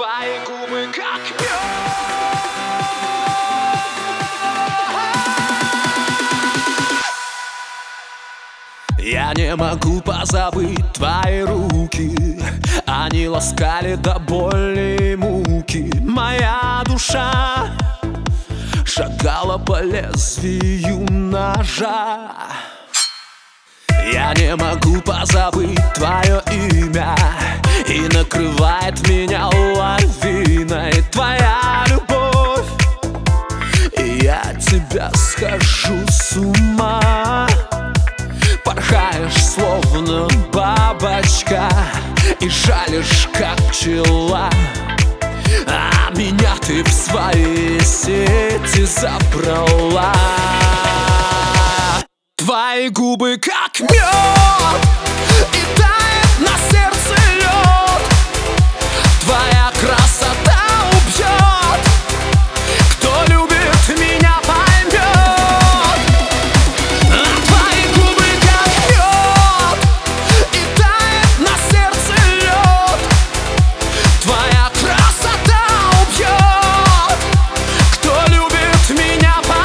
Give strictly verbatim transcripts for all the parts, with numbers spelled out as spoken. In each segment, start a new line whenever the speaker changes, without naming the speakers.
твои губы как мед. Я не могу позабыть твои руки, они ласкали до боли и муки. Моя душа шагала по лезвию ножа. Я не могу позабыть твое имя, и накрывает меня лавиной твоя любовь, и я от тебя схожу с ума. Порхаешь, словно бабочка, и жалишь, как пчела, а меня ты в свои сети забрала. Твои губы как мед, и тает на сердце лед. Твоя красота убьет, кто любит меня поймет. Твои губы как мед, и тает на сердце лед. Твоя красота убьет, кто любит меня поймет.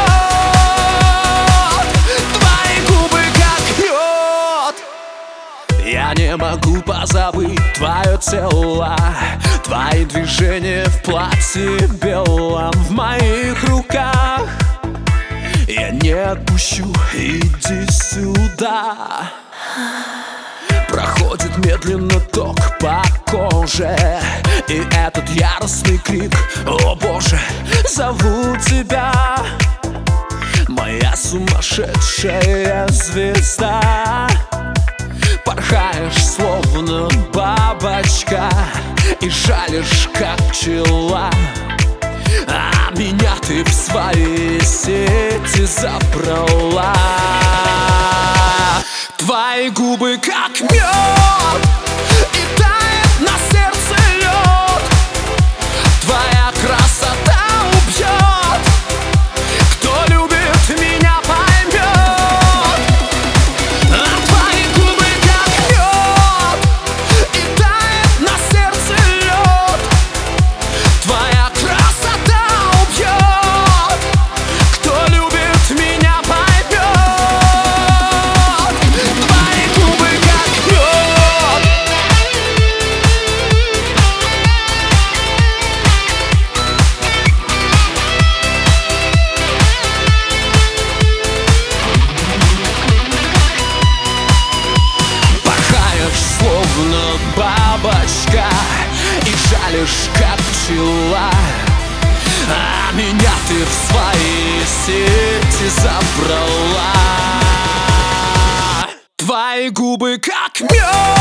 Я не могу позабыть твое тело, твои движения в платье белом в моих руках. Я не отпущу, иди сюда. Проходит медленно ток по коже, и этот яростный крик: о боже, зову тебя, моя сумасшедшая звезда. Порхаешь, словно бабочка, и жалишь, как пчела, а меня ты в свои сети забрала. Твои губы как мед, и тает на сердце лед. Твоя красота убьет, кто любит меня поймет. Твои губы как мед, и тает на сердце лед. Твоя красота убьет, кто любит меня поймет. Твои губы как мед. Порхаешь, словно бабочка, и жалишь, как пчела, а меня ты в свои сети забрала. Твои губы как мед.